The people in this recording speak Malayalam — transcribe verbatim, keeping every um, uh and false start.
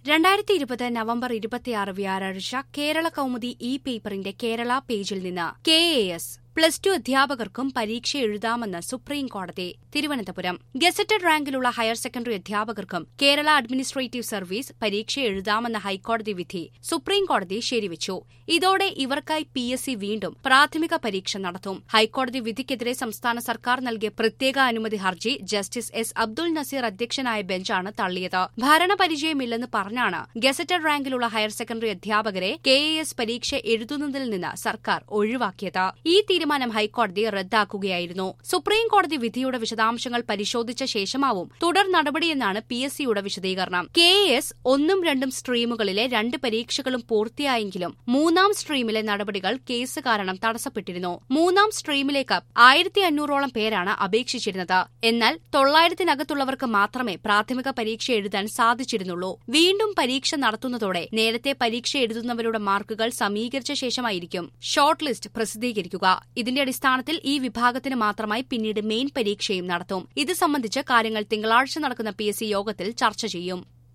രണ്ടായിരത്തി ഇരുപത് നവംബർ ഇരുപത്തിയാറ് വ്യാഴാഴ്ച കേരള കൗമുദി ഇ പേപ്പറിന്റെ കേരള പേജിൽ നിന്ന് K A S plus two അധ്യാപകർക്കും പരീക്ഷ എഴുതാമെന്ന് സുപ്രീം കോടതി. തിരുവനന്തപുരം ഗസറ്റഡ് റാങ്കിലുള്ള ഹയർ സെക്കൻഡറി അധ്യാപകർക്കും കേരള അഡ്മിനിസ്ട്രേറ്റീവ് സർവീസ് പരീക്ഷ എഴുതാമെന്ന ഹൈക്കോടതി വിധി സുപ്രീം കോടതി ശരിവച്ചു. ഇതോടെ ഇവർക്കായി പി എസ് സി വീണ്ടും പ്രാഥമിക പരീക്ഷ നടത്തും. ഹൈക്കോടതി വിധിക്കെതിരെ സംസ്ഥാന സർക്കാർ നൽകിയ പ്രത്യേക അനുമതി ഹർജി ജസ്റ്റിസ് എസ് അബ്ദുൾ നസീർ അധ്യക്ഷനായ ബെഞ്ചാണ് തള്ളിയത്. ഭരണപരിചയമില്ലെന്ന് പറഞ്ഞാണ് ഗസറ്റഡ് റാങ്കിലുള്ള ഹയർ സെക്കൻഡറി അധ്യാപകരെ കെ എ എസ് പരീക്ഷ എഴുതുന്നതിൽ നിന്ന് സർക്കാർ ഒഴിവാക്കിയത്. ഈ തീരുമാനം ഹൈക്കോടതി റദ്ദാക്കുകയായിരുന്നു. സുപ്രീം കോടതി വിധിയുടെ വിശദാംശങ്ങൾ പരിശോധിച്ച ശേഷമാവും തുടർ നടപടിയെന്നാണ് പി എസ് സിയുടെ വിശദീകരണം. കെ എ എസ് ഒന്നും രണ്ടും സ്ട്രീമുകളിലെ രണ്ട് പരീക്ഷകളും പൂർത്തിയായെങ്കിലും മൂന്നാം സ്ട്രീമിലെ നടപടികൾ കേസ് കാരണം തടസ്സപ്പെട്ടിരുന്നു. മൂന്നാം സ്ട്രീമിലേക്ക് ആയിരത്തി അഞ്ഞൂറോളം പേരാണ് അപേക്ഷിച്ചിരുന്നത്. എന്നാൽ തൊള്ളായിരത്തിനകത്തുള്ളവർക്ക് മാത്രമേ പ്രാഥമിക പരീക്ഷ എഴുതാൻ സാധിച്ചിരുന്നുള്ളൂ. വീണ്ടും പരീക്ഷ നടത്തുന്നതോടെ നേരത്തെ പരീക്ഷ എഴുതുന്നവരുടെ മാർക്കുകൾ സമീകരിച്ച ശേഷമായിരിക്കും ഷോർട്ട് ലിസ്റ്റ് പ്രസിദ്ധീകരിക്കുക. ഇതിന്റെ അടിസ്ഥാനത്തിൽ ഈ വിഭാഗത്തിന് മാത്രമായി പിന്നീട് മെയിൻ പരീക്ഷയും നടത്തും. ഇത് സംബന്ധിച്ച് കാര്യങ്ങൾ തിങ്കളാഴ്ച നടക്കുന്ന പി എസ് സി യോഗത്തിൽ ചർച്ച ചെയ്യും.